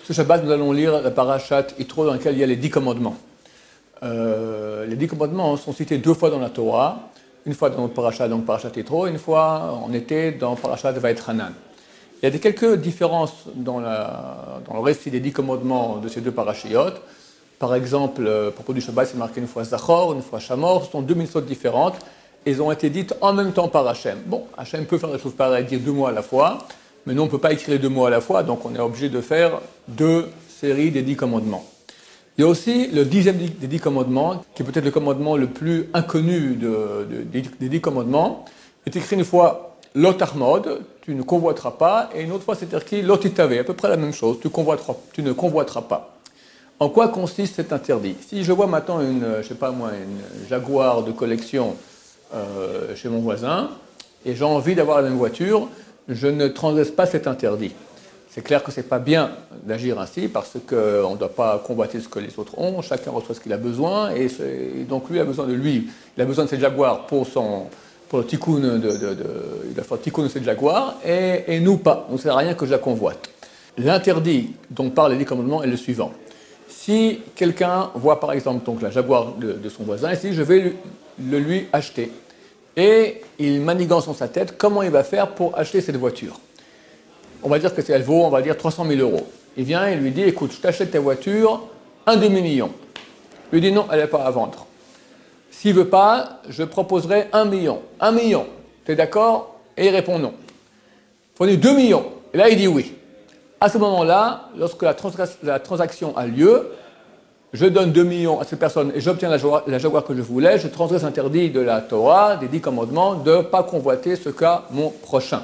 Ce Shabbat, nous allons lire la parashat Yitro dans laquelle il y a les 10 commandements. Les 10 commandements sont cités 2 fois dans la Torah, une fois dans notre parashat, donc parashat Yitro, une fois en été dans parashat Vaïtranan. Il y a quelques différences dans le récit des 10 commandements de ces 2 parashiyot. Par exemple, à propos du Shabbat, c'est marqué une fois Zachor, une fois Shamor. Ce sont 2 mitzvot différentes. Elles ont été dites en même temps par Hachem. Bon, Hachem peut faire des choses pareilles, dire 2 mots à la fois, mais nous, on ne peut pas écrire les 2 mots à la fois, donc on est obligé de faire 2 séries des 10 commandements. Il y a aussi le 10e des 10 commandements, qui est peut-être le commandement le plus inconnu des 10 commandements. Il est écrit une fois Lo tahmod, tu ne convoiteras pas, et une autre fois c'est écrit Lo titave, à peu près la même chose, tu ne convoiteras pas. En quoi consiste cet interdit? Si je vois maintenant une Jaguar de collection chez mon voisin, et j'ai envie d'avoir la même voiture, je ne transgresse pas cet interdit. C'est clair que ce n'est pas bien d'agir ainsi, parce qu'on ne doit pas convoiter ce que les autres ont, chacun reçoit ce qu'il a besoin, et donc lui a besoin de lui. Il a besoin de cette Jaguar pour le tikkun il a fait le tikkun de cette Jaguar, et nous pas. Donc ça ne sert à rien que je la convoite. L'interdit dont parle les 10 commandements est le suivant. Si quelqu'un voit par exemple donc, la Jaguar de son voisin, et si je vais le lui acheter, et il manigance dans sa tête comment il va faire pour acheter cette voiture. On va dire que elle vaut, on va dire 300 000 €. Il vient et lui dit, écoute, je t'achète ta voiture, 1 demi-million. Il lui dit non, elle n'est pas à vendre. S'il ne veut pas, je proposerai 1 million. 1 million, tu es d'accord? Et il répond non. Il faut dire 2 millions. Et là, il dit oui. À ce moment-là, lorsque la transaction a lieu, je donne 2 millions à cette personne et j'obtiens la Jaguar que je voulais, je transgresse l'interdit de la Torah, des 10 commandements, de ne pas convoiter ce qu'a mon prochain.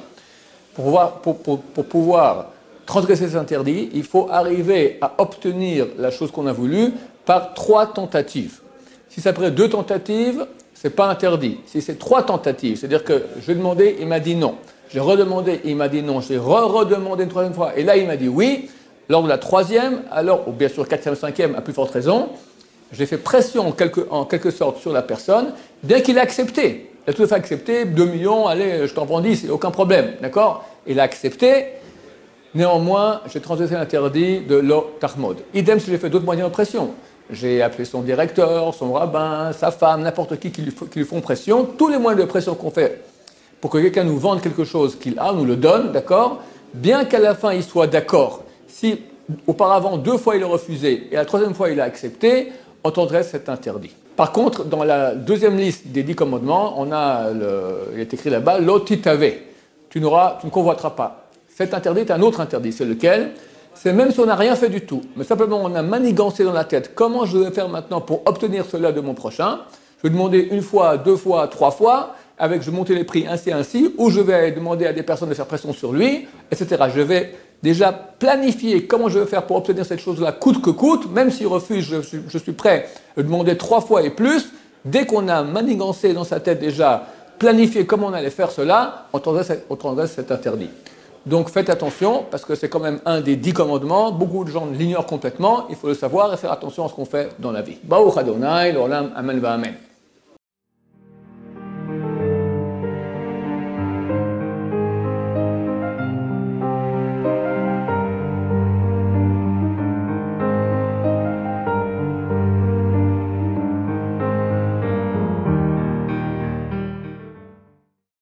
Pour pouvoir transgresser cet interdit, il faut arriver à obtenir la chose qu'on a voulu par 3 tentatives. Si c'est après 2 tentatives, ce n'est pas interdit. Si c'est 3 tentatives, c'est-à-dire que je demandais, il m'a dit non. J'ai redemandé, il m'a dit non. J'ai redemandé une 3e fois, et là il m'a dit oui. Lors de la 3e, alors, ou bien sûr 4e, 5e, à plus forte raison, j'ai fait pression en quelque sorte sur la personne, bien qu'il ait accepté. Il a tout à fait accepté, 2 millions, allez, je t'en prends 10, aucun problème, d'accord? Il a accepté, néanmoins, j'ai transgressé l'interdit de Lo tahmod. Idem si j'ai fait d'autres moyens de pression. J'ai appelé son directeur, son rabbin, sa femme, n'importe qui lui font pression. Tous les moyens de pression qu'on fait pour que quelqu'un nous vende quelque chose qu'il a, nous le donne, d'accord? Bien qu'à la fin il soit d'accord. Si auparavant 2 fois il a refusé et la 3e fois il a accepté, on transgresse cet interdit. Par contre, dans la 2e liste des 10 commandements, il est écrit là-bas, Lo titave, tu ne convoiteras pas. Cet interdit est un autre interdit, c'est lequel? C'est même si on n'a rien fait du tout, mais simplement on a manigancé dans la tête comment je vais faire maintenant pour obtenir cela de mon prochain. Je vais demander 1 fois, 2 fois, 3 fois, je vais monter les prix ainsi, ou je vais demander à des personnes de faire pression sur lui, etc. Je vais déjà planifier comment je vais faire pour obtenir cette chose-là coûte que coûte, même s'il refuse, je suis prêt à demander 3 fois et plus. Dès qu'on a manigancé dans sa tête déjà, planifié comment on allait faire cela, on transgresse cet interdit. Donc faites attention, parce que c'est quand même un des 10 commandements, beaucoup de gens l'ignorent complètement, il faut le savoir et faire attention à ce qu'on fait dans la vie. Baruch Adonai, l'olam, amen va amen.